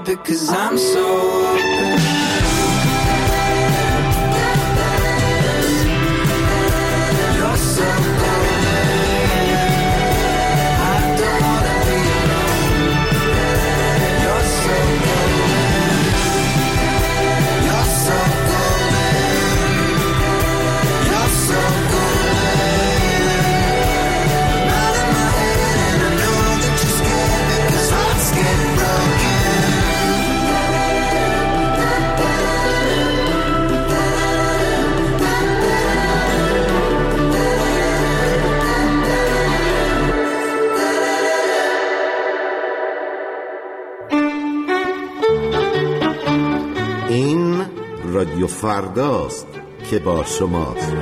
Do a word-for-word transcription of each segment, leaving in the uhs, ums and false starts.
because I'm so open. You're so رادیو فرداست که با شماست.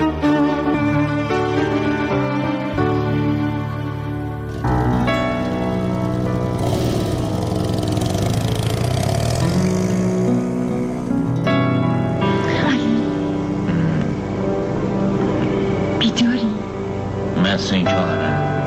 بیداری؟ مثل این که آره.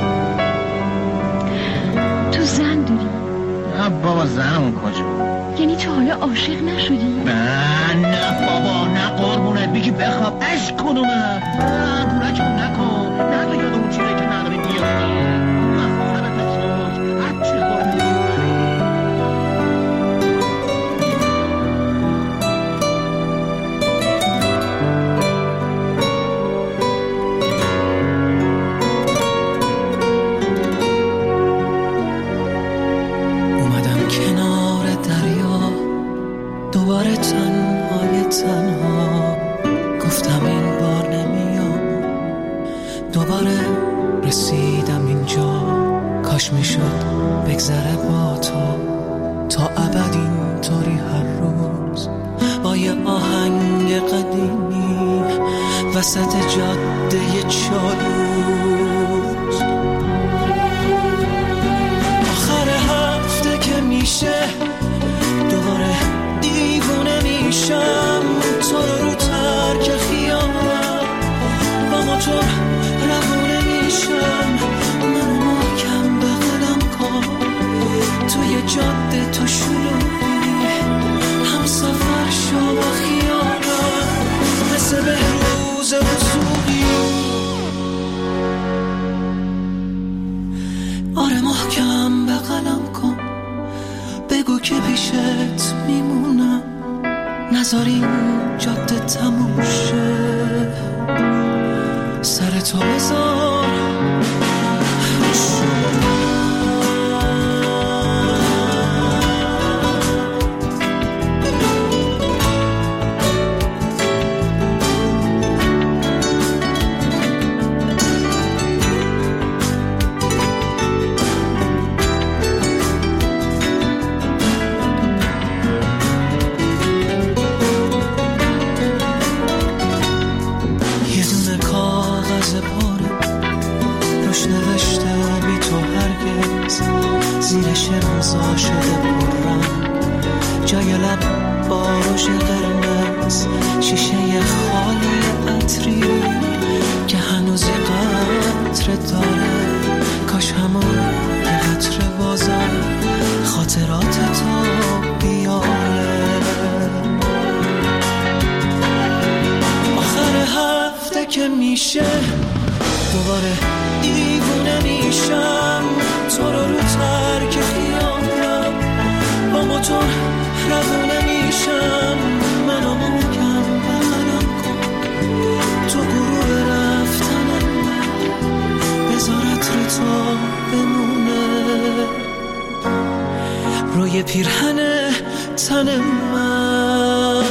تو زن داری؟ نه بابا زنمون کجا؟ یعنی تو حالا عاشق نشدی؟ نه نه بابا نه قربونت بگی بخواب اش کنومه نه پورکمون نکن نه تو یادمون چیزایی که نداری بیاری مخصوصت تسوز هرچی قربونی اومدم کنار دریا دوباره تنهای تنها گفتم این بار نمیام دوباره رسیدم اینجا کاش میشد بگذره با تو تا ابد اینطوری هر روز با یه آهنگ قدیمی وسط جاده چالوز آخر هفته که میشه دوباره دیوونه میشم تو رو رو ترک خیابونم با موتور روونه میشم منو محکم بغلم کن توی جاده تو شلوغی هم سفر شو با خیالم مثل بهروز وسوقی آره محکم بغلم کن بگو که پیشت میمونم نذار این جاده تموم شه سر تو بذار زیرش امضا شده پررنگ جای لب باروش قرمز شیشه خالی عطری که هنوز یه قطره داره کاش همون یه قطره بازم خاطرات تو بیاره آخر هفته که میشه دوباره دیوونه میشم تو رو رو ترک خیابونم با موتور روونه میشم منو محکم بغلم کن تو گروه رفتنم بذار عطر تو بمونه روی پیرهن تن من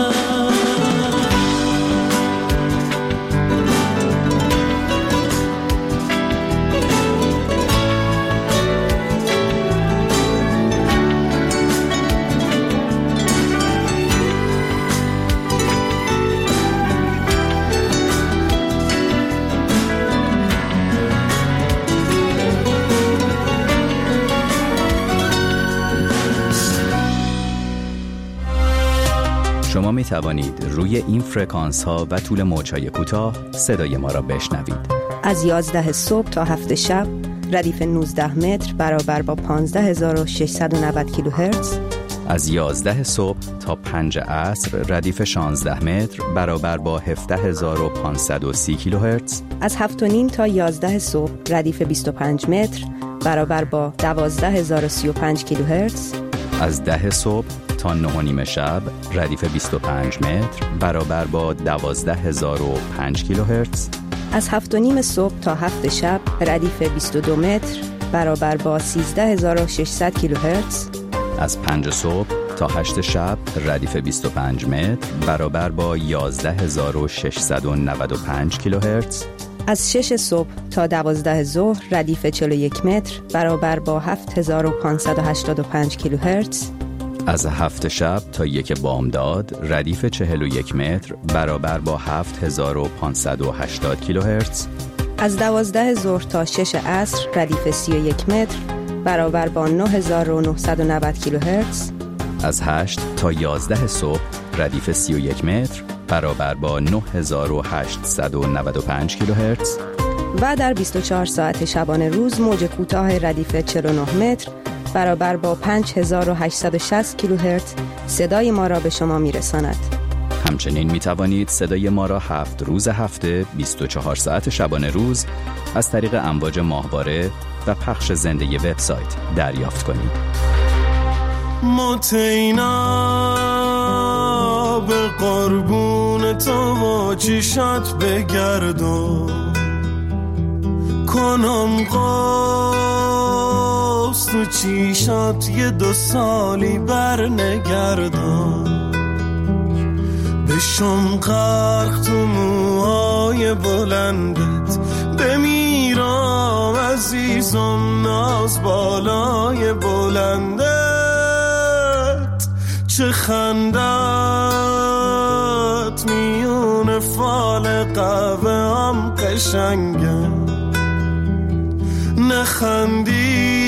شما می توانید روی این فرکانس ها و طول موج‌های کوتاه صدای ما را بشنوید. از یازده صبح تا هفت شب ردیف نوزده متر برابر با پانزده هزار و ششصد و نود کیلوهرتز. از یازده صبح تا پنج عصر ردیف شانزده متر برابر با هفده هزار و پانصد و سی کیلوهرتز. از هفت و نیم تا یازده صبح ردیف بیست و پنج متر برابر با دوازده هزار و سی و پنج کیلوهرتز. از ده صبح تا نه و نیم شب ردیف بیست و پنج متر برابر با دوازده هزار و پنج کیلوهرتز. از هفت و نیم صبح تا هفت شب ردیف بیست و دو متر برابر با سیزده هزار و ششصد کیلوهرتز. از پنج صبح تا هشت شب ردیف بیست و پنج متر برابر با یازده هزار و ششصد و نود و پنج کیلوهرتز. از شش صبح تا دوازده ظهر ردیف چهل و یک متر برابر با هفت هزار و پانصد و هشتاد و پنج کیلوهرتز. از هفت شب تا یک بامداد ردیف چهل و یک متر برابر با هفت هزار و پانصد و هشتاد کیلوهرتز. از دوازده ظهر تا شش عصر ردیف سی و یک متر برابر با نه هزار و نهصد و نود کیلوهرتز. از هشت تا یازده صبح ردیف سی و یک متر برابر با نه هزار و هشتصد و نود و پنج کیلوهرتز. و در بیست و چهار ساعت شبانه روز موج کوتاه ردیف چهل و نه متر برابر با پنج هزار و هشتصد و شصت کیلوهرتز صدای ما را به شما میرساند. همچنین می توانید صدای ما را هفت روز هفته بیست و چهار ساعت شبانه روز از طریق امواج ماهواره و پخش زنده وبسایت دریافت کنید. متینا به قربون تو و چشات بگردم، کنم قوس تو چشات یه دو سالی بر نگردم، بشم غرق تو موهای بلندت، بمیرم عزیزم ناز بالای بلندت، چه خندت میون فال قهوه هم قشنگه، نخندی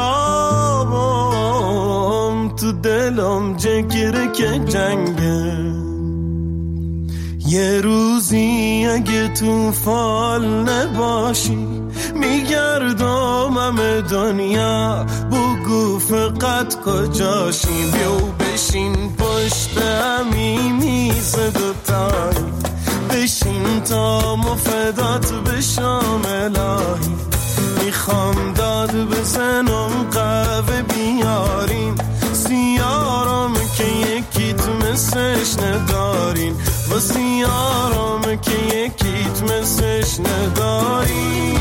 خرابم تو دلم جگره که جنگه، یه روزی اگه تو فال نباشی میگردم همه دنیا، بگو فقط کجاشی، بیو بشین پشت همی میز دوتایی، بشین تا مفدات بشم الهی، میخوام داد بزنم قهوه بیارین، سیارم که یکیت مسش ندارین، و سیارم که یکیت مسش ندارین.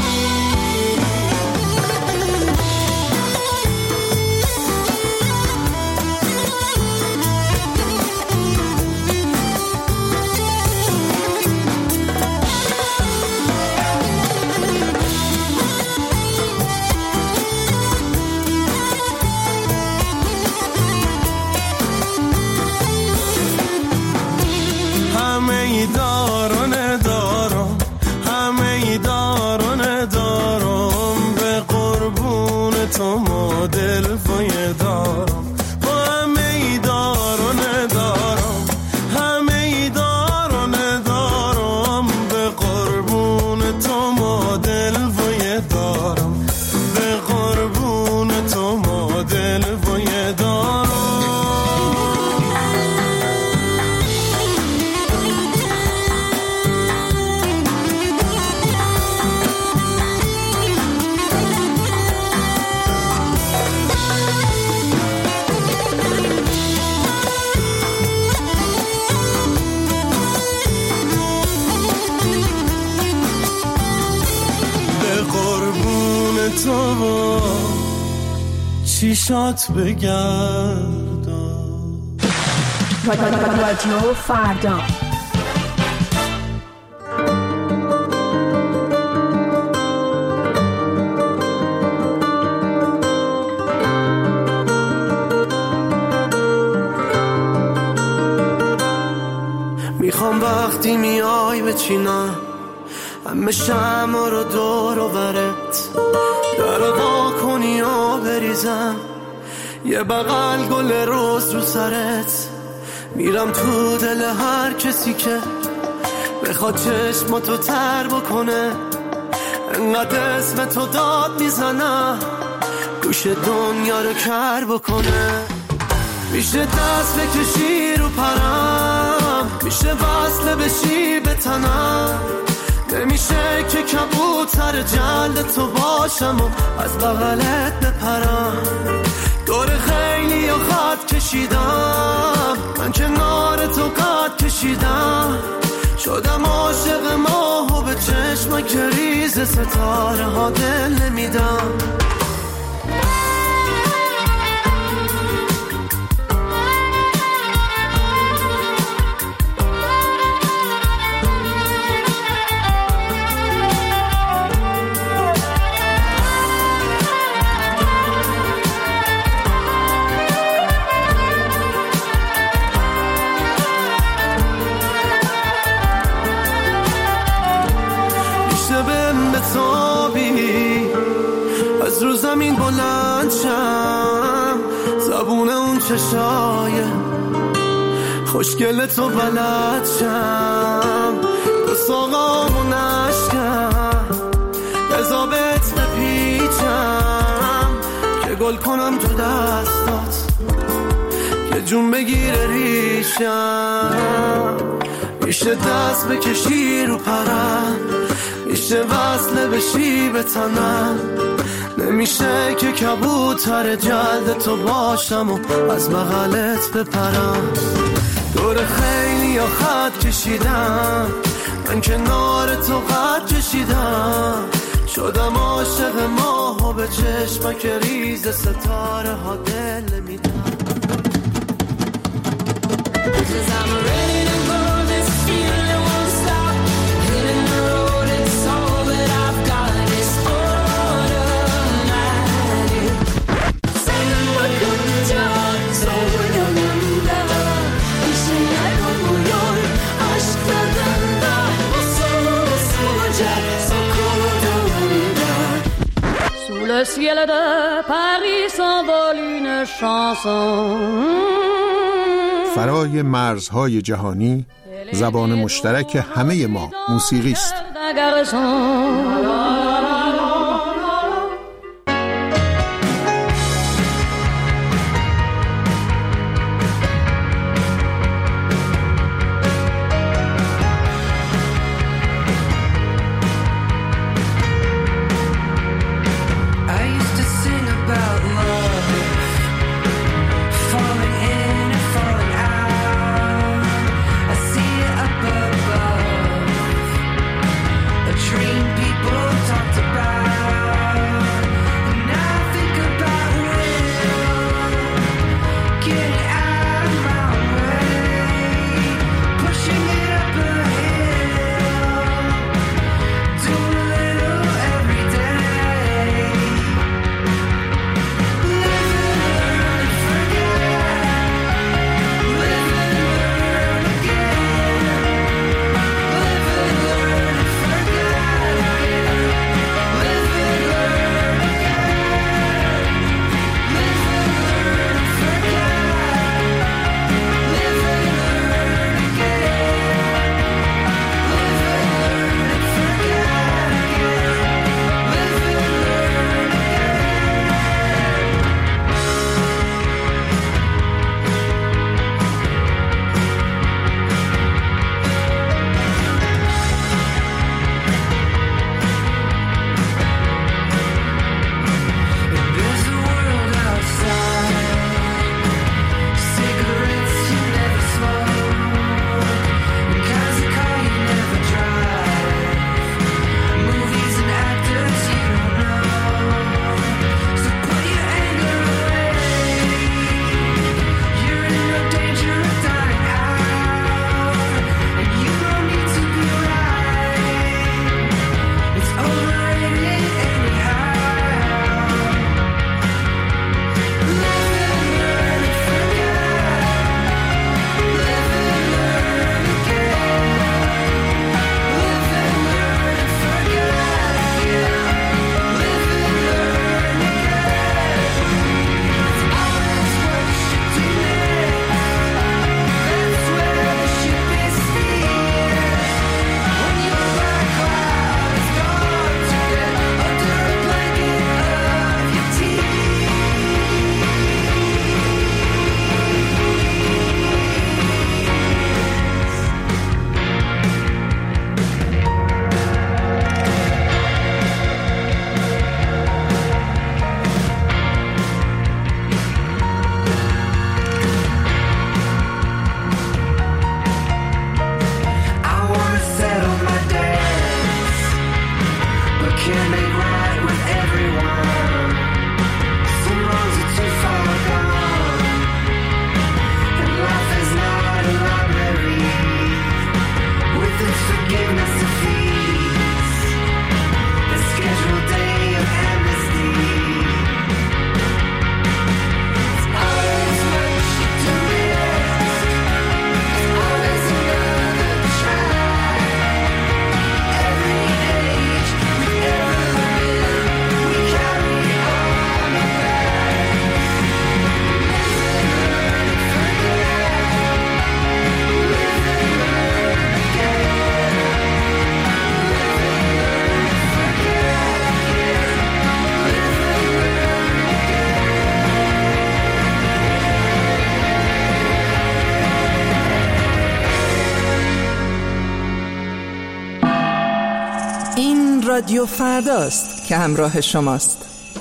چیشات بگردم. رادیو فردا میخوام وقتی میای بچینم همه شمع رو دور و برت، در وا کنی و بریزم یه بغل گل روز رو سرت، میرم تو دل هر کسی که بخواد چشماتو تر بکنه، انقدر اسم تو داد میزنم گوش دنیا رو کر بکنه. میشه دست بکشی رو پرم، میشه وصله بشی به تنم، نمیشه که کبوتر جلد تو باشم و از بغلت بپرم. دور خیلی و خط کشیدم، من کنار تو قد کشیدم، شدم عاشق ماه و به چشم گریز ستاره ها دل نمیدم. از رو زمین بلند شم، زبون اون چشای خوشگل تو بلد شم، دو ساقامو نشکم، بزابت بپیچم که گل کنم تو دستات، که جون بگیره ریشم. میشه دست بکشی رو پرم، میشه وصله بشی به تنم، نمیشه که کبوتر جلد تو باشم و از بغلت بپرم. دور خیلی یا خط کشیدم، من کنار تو قد کشیدم، شدم عاشق ماه و به چشمک ریز ستاره ها دل نمیدم. Le ciel de Paris s'envole une chanson. فرای مرزهای جهانی زبان مشترک همه ما موسیقی است. People رادیو فرداست که همراه شماست.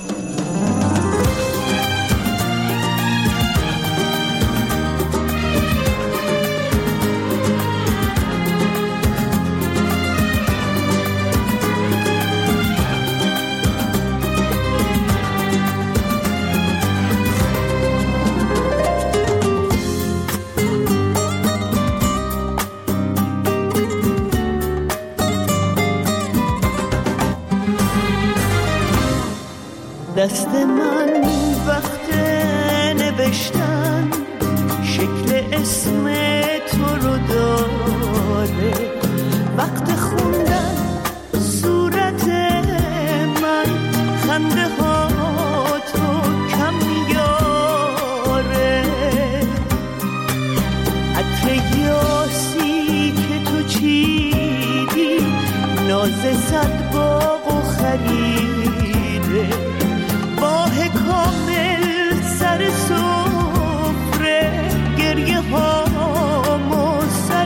دست من وقت نوشتن شکل اسم تو رو داره، وقت خوندن صورت من خنده ها تو کم میاره، عطر یاسی که تو چیدی ناز صد باغ و خریده، ماه کامل سر سفره گریه هامو سر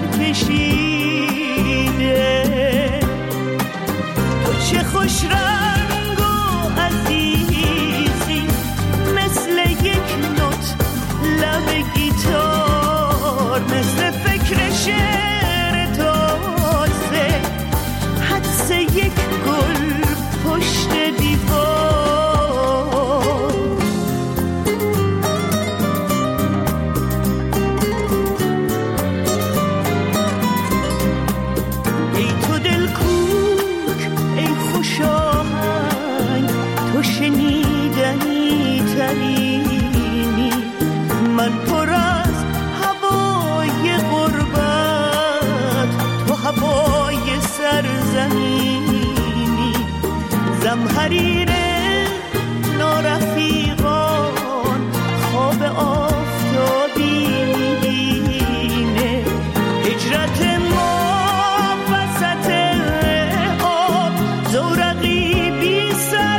کشیده، تو چه خوش رنگ و عزیزی مثل یک نوت لب گیتار، مثل فکر شعر تازه حدس یک گل پشت دیوار. شنیدنی ترینی من پر از هوای غربت، تو هوای سرزمینی، زمحریر نارفیقان خواب آفتابی میبینه، هجرت ما وسط آب زورقی بی سر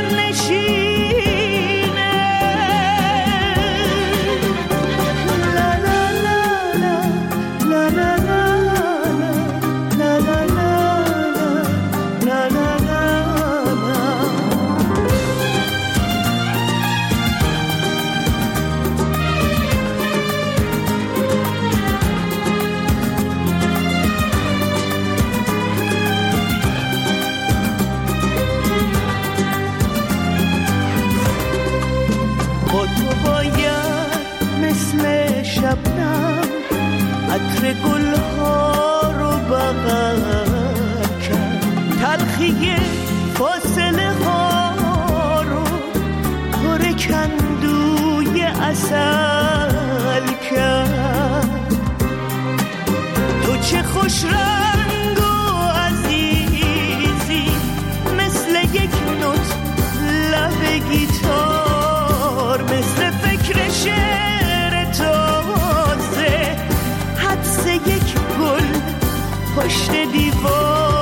عطر گلها رو بغل کرد، تلخی فاصله ها رو پر کندوی عسل کرد، تو چه خوش رنگ و عزیزی مثل یک نوت لب گیتار، مثل فکر شعر تازه حدس یک گل پشت دیوار.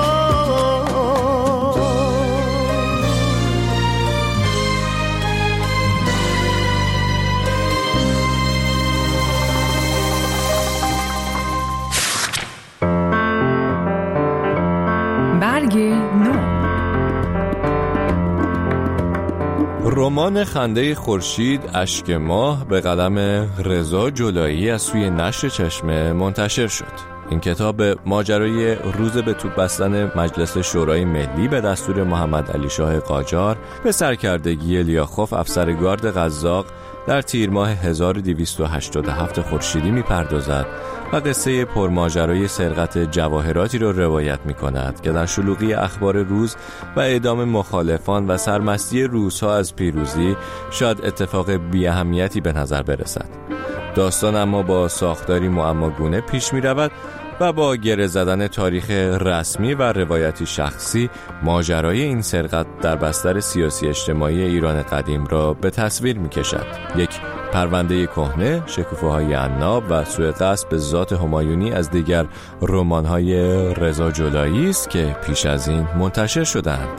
برگ نو. رمان خنده خورشید اشک ماه به قلم رضا جلایی از سوی نشر چشمه منتشر شد. این کتاب ماجرای روز به توپ بستن مجلس شورای ملی به دستور محمد علی شاه قاجار به سرکردگی لیاخوف افسر گارد قزاق در تیر ماه هزار و دویست و هشتاد و هفت خورشیدی می‌پردازد و قصه پرماجرای سرقت جواهراتی را روایت می‌کند که در شلوغی اخبار روز و اعدام مخالفان و سرمستی روس‌ها از پیروزی شاید اتفاق بی اهمیتی به نظر برسد. داستان اما با ساختاری معماگونه پیش می‌رود و با گره زدن تاریخ رسمی و روایتی شخصی ماجرای این سرقت در بستر سیاسی اجتماعی ایران قدیم را به تصویر می‌کشد. یک پرونده کهنه، شکوفه‌های عناب و سوء قصد به ذات همایونی از دیگر رمان‌های رضا جلایی است که پیش از این منتشر شدند.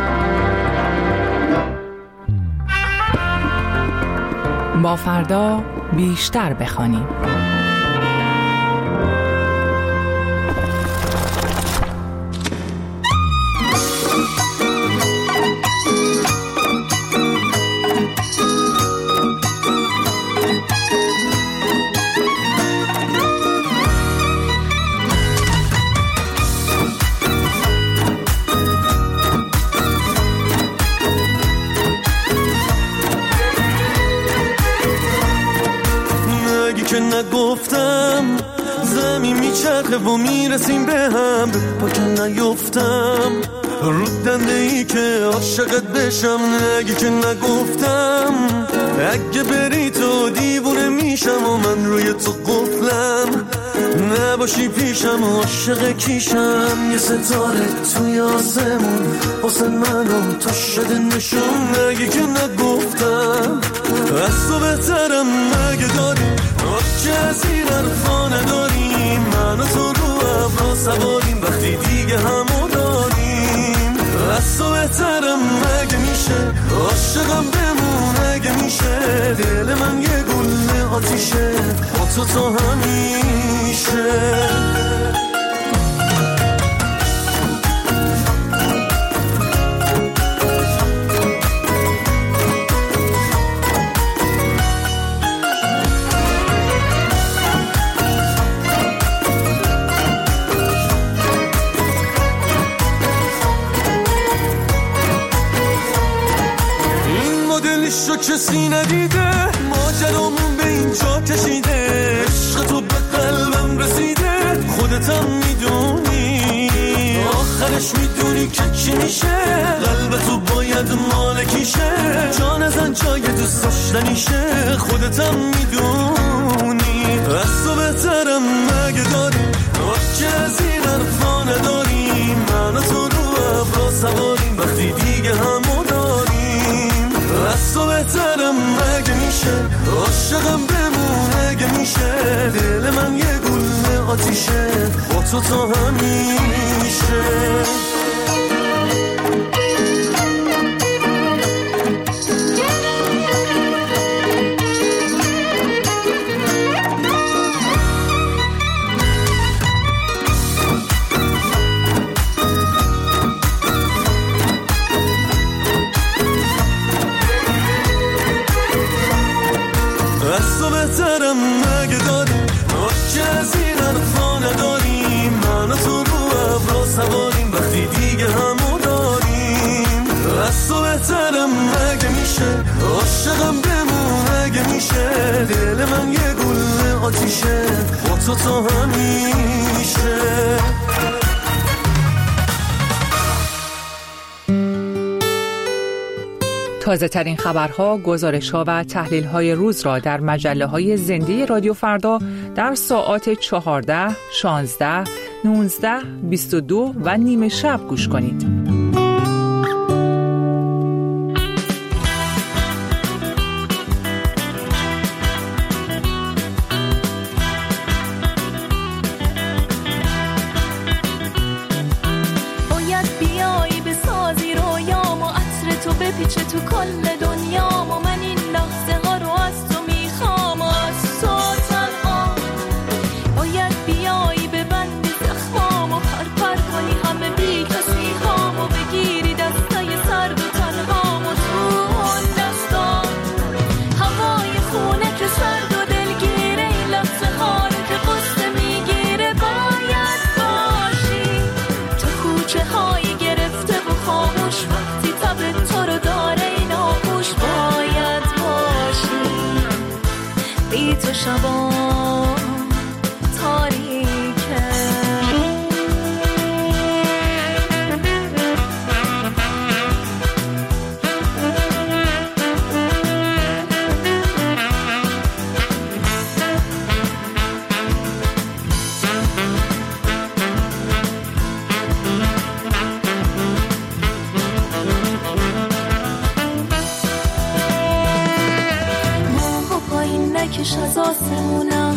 با فردا بیشتر بخوانیم. که نگفتم زمین میچرخه و میرسیم به هم با که نیفتم رو دنده ای که عاشقت بشم نگی که نگفتم اگه بری تو دیوونه میشم و من روی تو قفلم نباشی پیشم عاشق کیشم یه ستاره توی آسمون واسه منم تو شده نشون نگی که نگفتم از تو بهترم مگه داری که از این حرفا نداریم من و تو رو ابرا سواریم وقتی دیگه همو داریم از تو بهترم مگه میشه عاشقم بمون اگه میشه دل من یه گله آتیشه با تو تا همیشه شو کسی ندیده ماجرامون به اینجا کشیده عشق تو به قلبم رسیده خودتم میدونی آخرش میدونی که چی میشه قلب تو باید مالکیشه جان ازن جای دوست داشتنیشه خودتم میدونی از تو بهترم مگه داری که از این حرفا نداریم من و تو رو ابرا سواریم وقتی دیگه همو داریم از تو بهترم مگه میشه عاشقم بمون اگه میشه دل من یه گله آتیشه با تو تا همیشه از تو بهترم مگه داری که از این حرفا نداریم من و تو رو ابرا سواریم وقتی دیگه همو داریم از تو بهترم مگه میشه عاشقم بمون اگه میشه دل من یه گله آتیشه با تو تا همیشه تازه ترین خبرها، گزارش‌ها و تحلیل‌های روز را در مجله‌های زنده رادیو فردا در ساعات چهارده، شانزده، نوزده، بیست و دو و نیمه شب گوش کنید. پیچه تو کل دنیا و من این لحظه ها رو از تو میخوام از تو تنها باید بیایی ببندی زخمام و پر پر کنی همه بی کسی هام و بگیری دستای سرد و تنهام و تو اون دستان هوای خونه که سرد و دلگیره این لحظه ها رو که قصه میگیره باید باشی تو کوچه هایی گرفته و خاموش وقتی تب تو رو داره این آغوش باید باشی بی تو شبا تاریکه نکش از آسمونم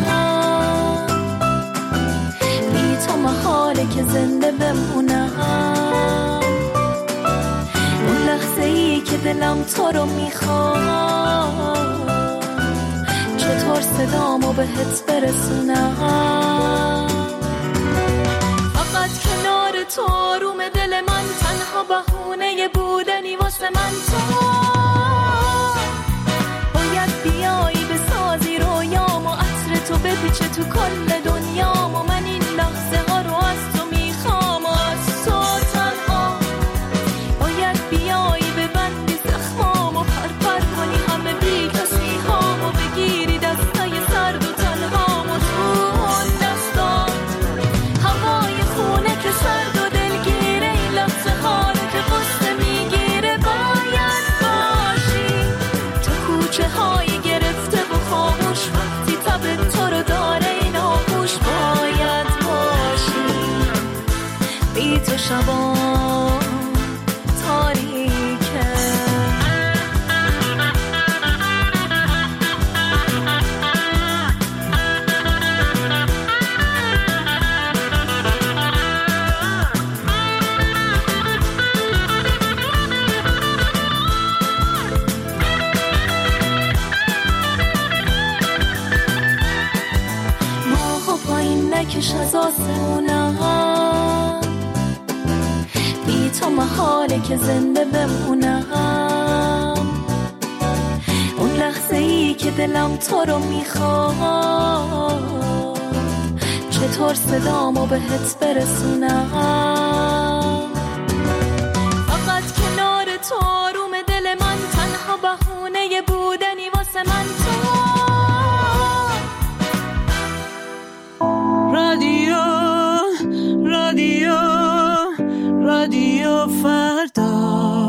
بی تو محاله که زنده بمونم اون لحظه ای که دلم تو رو میخواد چطور صدامو بهت برسونم فقط کنار تو آروم دل من تنها بهونه بودنی واسه من تو باید بیایی بسازی رویام و عطر تو بپیچه تو کل دنیام و من این لحظه ها رو از تو میخوام از تو تنها باید بیایی ببندی زخمام و پر پر کنی همه بی کسی هام و بگیری دستای سرد و تنها نکش از آسمونم، بی تو محاله که زنده بمونم. اون لحظه ای که دلم تو رو میخواد، چطور صدامو بهت برسونم؟ فقط کنار تو آروم دل من، تنها بهونه بودنی واسه من تو. رادیو رادیو رادیو فردا.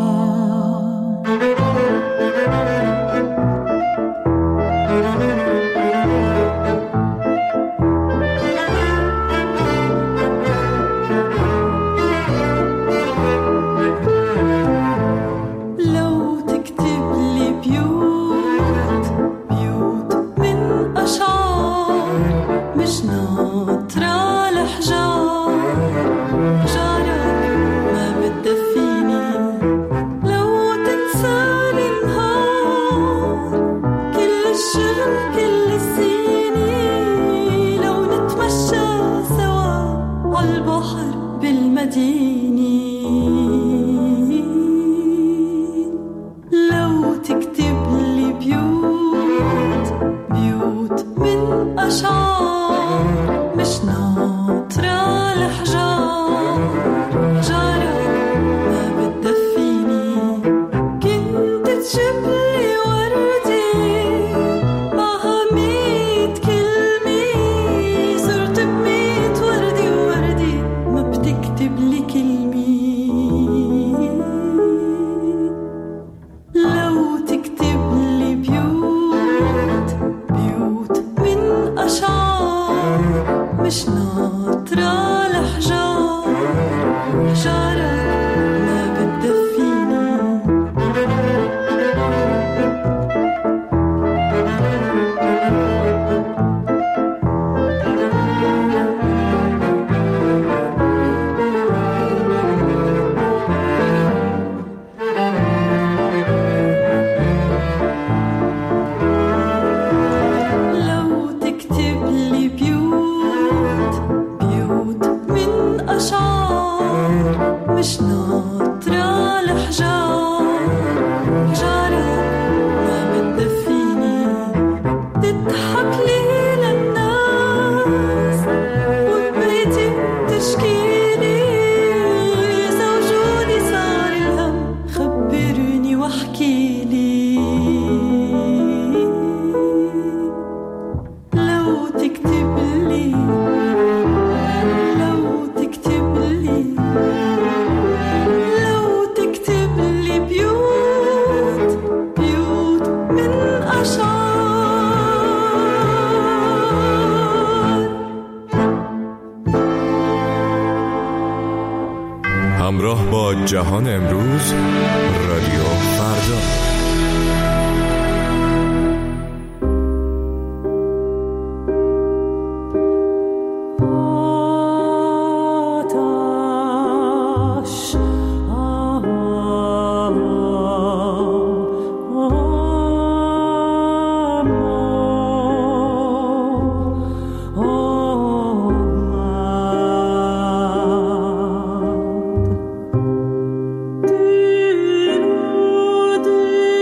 همراه با جهان امروز، رادیو فردا. Do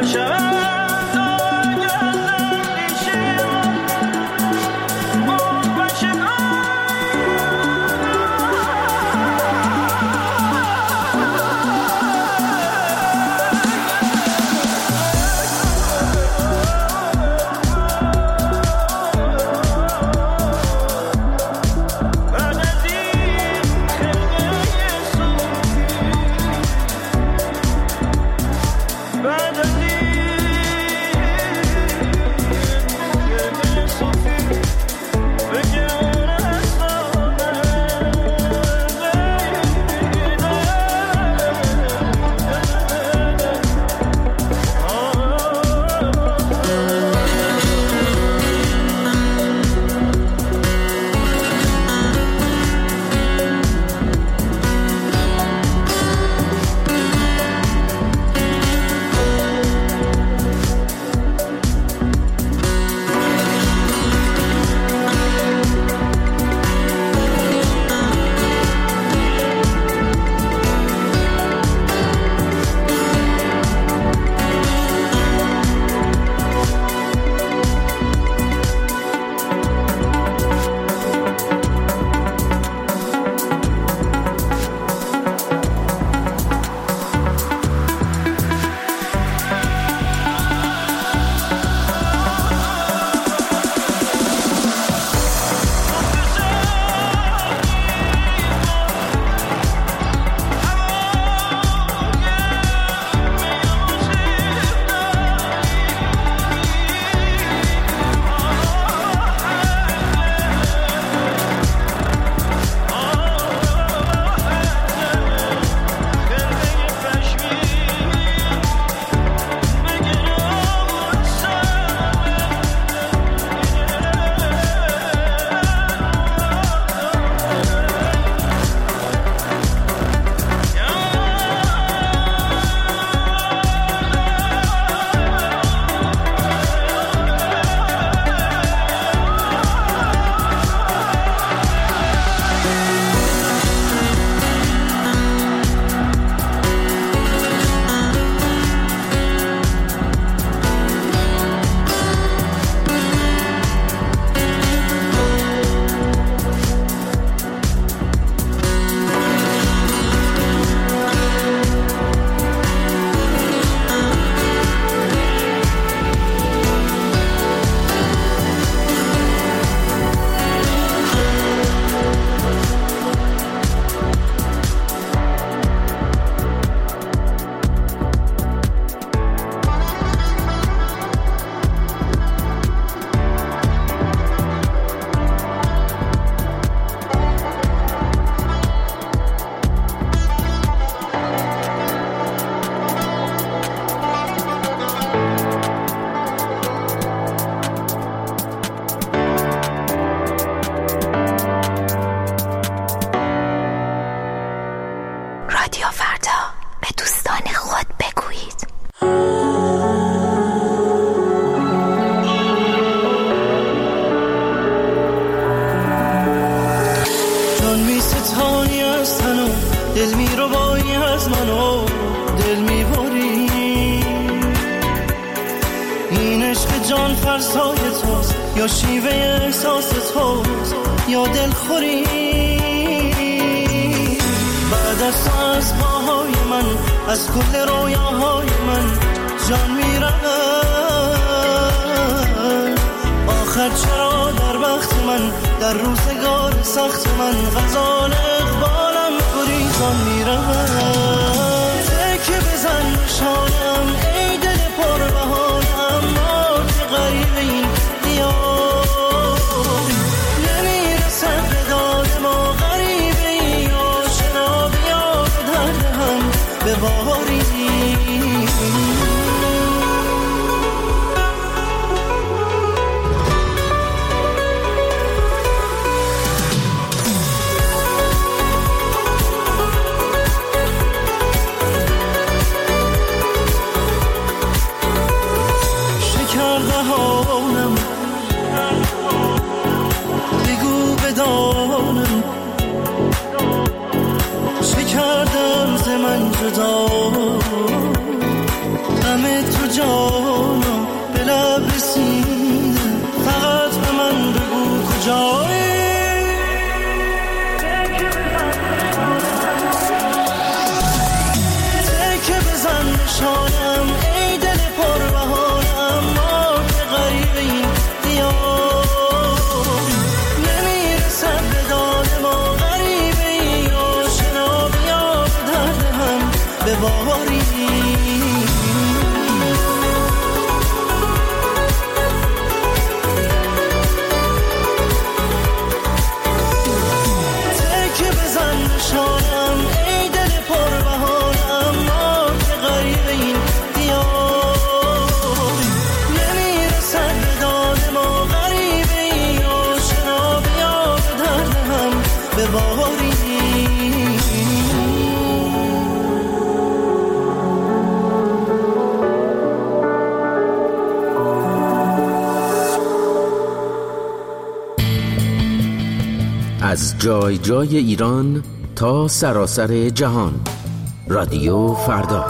جان فرسای توست یا شیوه احساس توست یا دلخوری. بعد از تو از پاهای من از کل رویاهای من جان میرود. آخر چرا در وقت من در روزگار سخت من غزال اقبالم گریزان میرود. تکه بزن شانم ای دل پر بهانم ما که غریب این دیار نمیرسد به داد ما غریب این آشنا بیا درد هم بباری. بگو بدانم چه کردم ز من جدا، غم تو جانا به لب رسیده، فقط به من بگو کجایی. تکه بزن نشانم ای دل پر بهارم، ما که غریبه این دیار نمیرسد به داد ما، غریبه این آشنا بیا به درد هم بباری. شانم ای دل پر بهارم، ما که غریبه این دیار نمیرسد به داد ما، غریبه این آشنا بیا به درد هم بباری. از جای جای ایران تا سراسر جهان، رادیو فردا.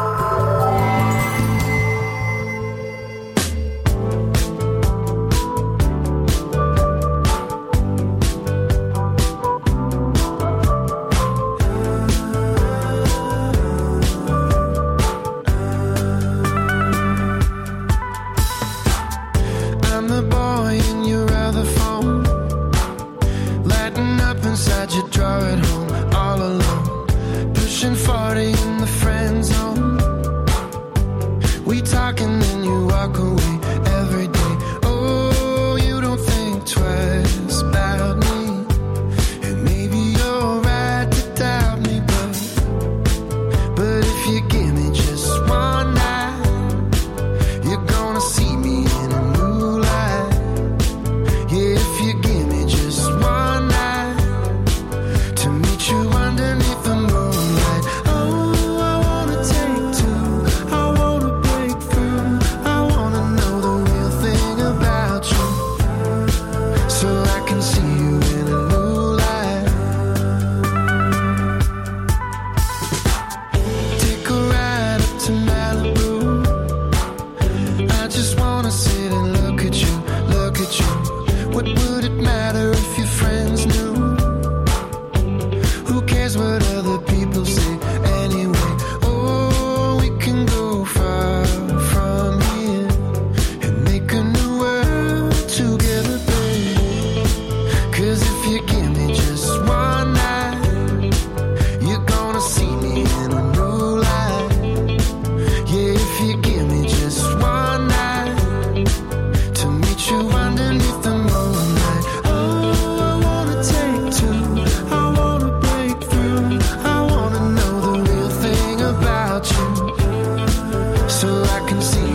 So I can see